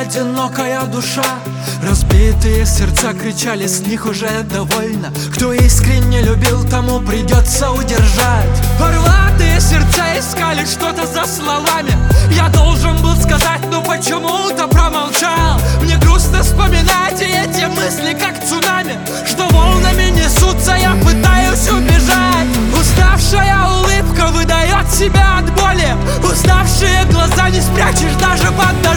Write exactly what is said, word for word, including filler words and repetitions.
одинокая душа. Разбитые сердца кричали, с них уже довольно. Кто искренне любил, тому придется удержать. Порватые сердца искали что-то за словами. Я должен был сказать, но почему-то промолчал. Мне грустно вспоминать эти мысли, как цунами, что волнами несутся, я пытаюсь убежать. Уставшая улыбка выдает себя от боли. Уставшие глаза не спрячешь даже под